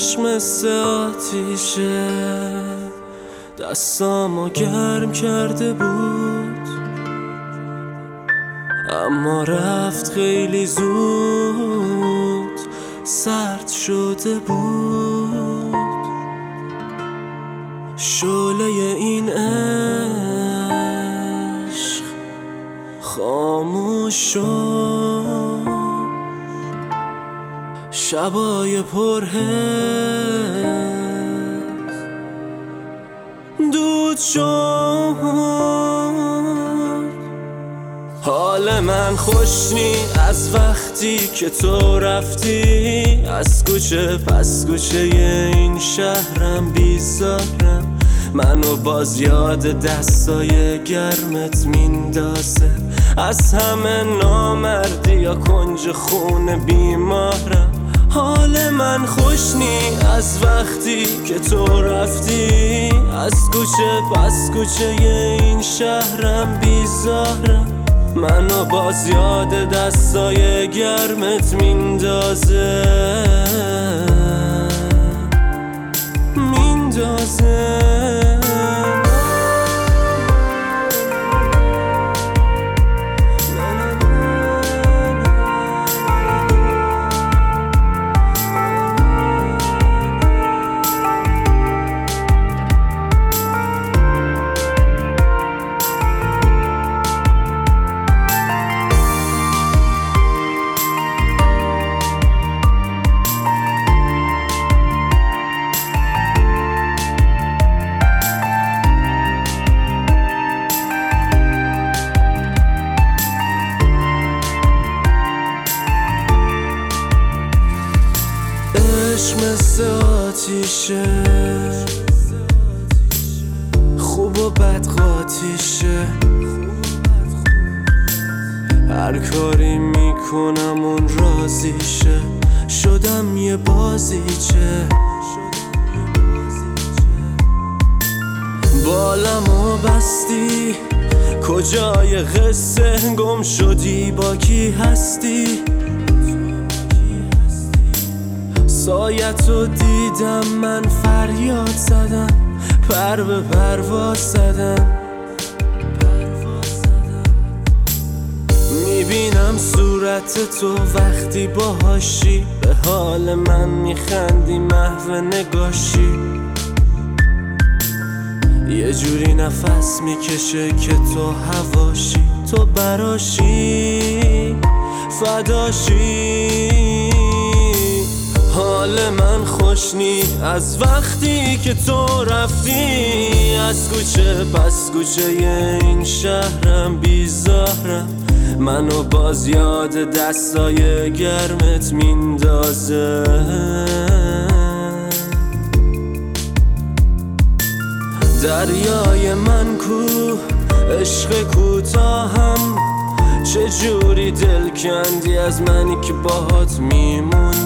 عشق مثل آتیشه، دستامو گرم کرده بود اما رفت خیلی زود، سرد شده بود. شعله این عشق خاموش شد، شبای پرهز دود شد. حال من خوش نی از وقتی که تو رفتی، از کوچه پس کوچه این شهرم بیزارم، منو باز یاد دستای گرمت میندازه. از همه نامردی یا کنج خونه بیمارم. حال من خوش نی از وقتی که تو رفتی، از کوچه پس کوچه این شهرم بیزارم، منو باز یاد دستای گرمت میندازه. عشق مثل آتیشه، خوب و بد قاطیشه، هر کاری میکنم اون راضیشه، شدم یه بازیچه. بالمو بستی کجای قصه، گم شدی با کی هستی، سایتو دیدم من فریاد زدم، پر به پرواز زدم. میبینم صورت تو وقتی باهاشی، به حال من میخندی محو نگاشی، یه جوری نفس میکشه که تو هواشی، تو براشی فداشی. حال من خوش نی از وقتی که تو رفتی، از کوچه پس کوچه این شهرم بیزارم، منو باز یاد دستای گرمت میندازه. دریای من کو عشق کوتاهم، چجوری دل کندی از منی که باهات میمونم.